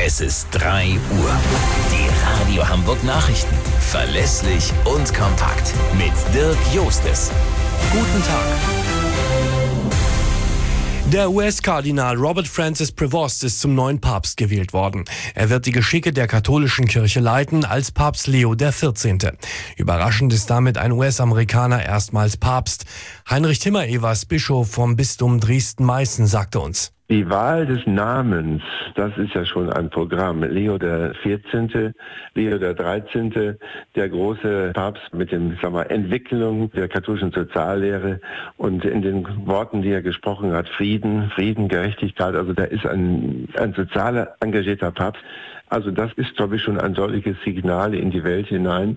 Es ist 3 Uhr. Die Radio Hamburg Nachrichten. Verlässlich und kompakt. Mit Dirk Jostes. Guten Tag. Der US-Kardinal Robert Francis Prevost ist zum neuen Papst gewählt worden. Er wird die Geschicke der katholischen Kirche leiten als Papst Leo XIV. Überraschend ist damit ein US-Amerikaner erstmals Papst. Heinrich Timmer-Evers, Bischof vom Bistum Dresden-Meißen, sagte uns: Die Wahl des Namens, das ist ja schon ein Programm. Leo XIV., Leo XIII., der große Papst mit dem, Entwicklung der katholischen Soziallehre und in den Worten, die er gesprochen hat, Frieden, Gerechtigkeit. Also da ist ein sozialer, engagierter Papst. Also das ist, glaube ich, schon ein deutliches Signal in die Welt hinein.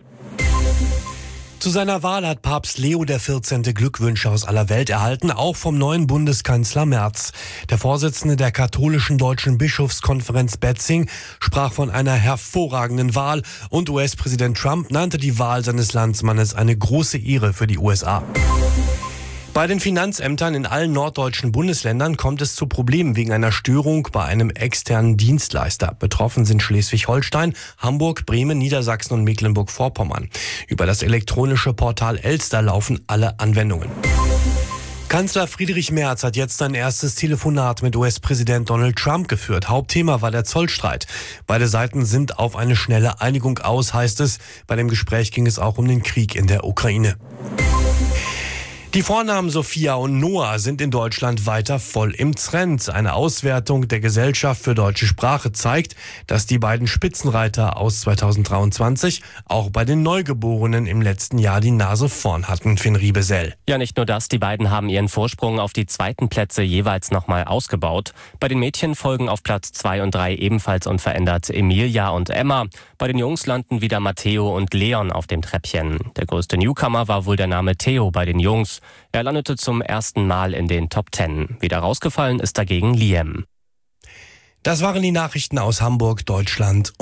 Zu seiner Wahl hat Papst Leo XIV. Glückwünsche aus aller Welt erhalten, auch vom neuen Bundeskanzler Merz. Der Vorsitzende der katholischen Deutschen Bischofskonferenz Betzing sprach von einer hervorragenden Wahl und US-Präsident Trump nannte die Wahl seines Landsmannes eine große Ehre für die USA. Bei den Finanzämtern in allen norddeutschen Bundesländern kommt es zu Problemen wegen einer Störung bei einem externen Dienstleister. Betroffen sind Schleswig-Holstein, Hamburg, Bremen, Niedersachsen und Mecklenburg-Vorpommern. Über das elektronische Portal Elster laufen alle Anwendungen. Kanzler Friedrich Merz hat jetzt sein erstes Telefonat mit US-Präsident Donald Trump geführt. Hauptthema war der Zollstreit. Beide Seiten sind auf eine schnelle Einigung aus, heißt es. Bei dem Gespräch ging es auch um den Krieg in der Ukraine. Die Vornamen Sophia und Noah sind in Deutschland weiter voll im Trend. Eine Auswertung der Gesellschaft für deutsche Sprache zeigt, dass die beiden Spitzenreiter aus 2023 auch bei den Neugeborenen im letzten Jahr die Nase vorn hatten, Finn Riebesell. Ja, nicht nur das, die beiden haben ihren Vorsprung auf die zweiten Plätze jeweils nochmal ausgebaut. Bei den Mädchen folgen auf Platz 2 und 3 ebenfalls unverändert Emilia und Emma. Bei den Jungs landen wieder Matteo und Leon auf dem Treppchen. Der größte Newcomer war wohl der Name Theo bei den Jungs. Er landete zum ersten Mal in den Top 10. Wieder rausgefallen ist dagegen Liam. Das waren die Nachrichten aus Hamburg, Deutschland.